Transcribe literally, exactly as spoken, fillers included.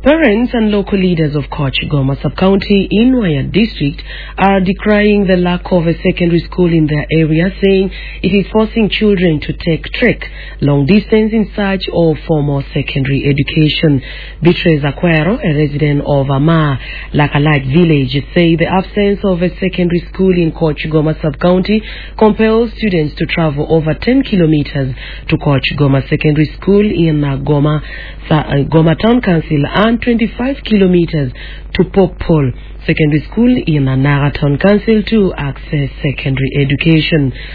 Parents and local leaders of Koch Goma Sub-County in Waya District are decrying the lack of a secondary school in their area, saying it is forcing children to take trek long distance in search of formal secondary education. Beatrice Aquero, a resident of Ama Lakalite village, say the absence of a secondary school in Koch Goma Sub-County compels students to travel over ten kilometers to Koch Goma Secondary School in uh, Goma, uh, Goma Town Council and twenty-five kilometers to Popol Secondary School in Nara Town Council to access secondary education.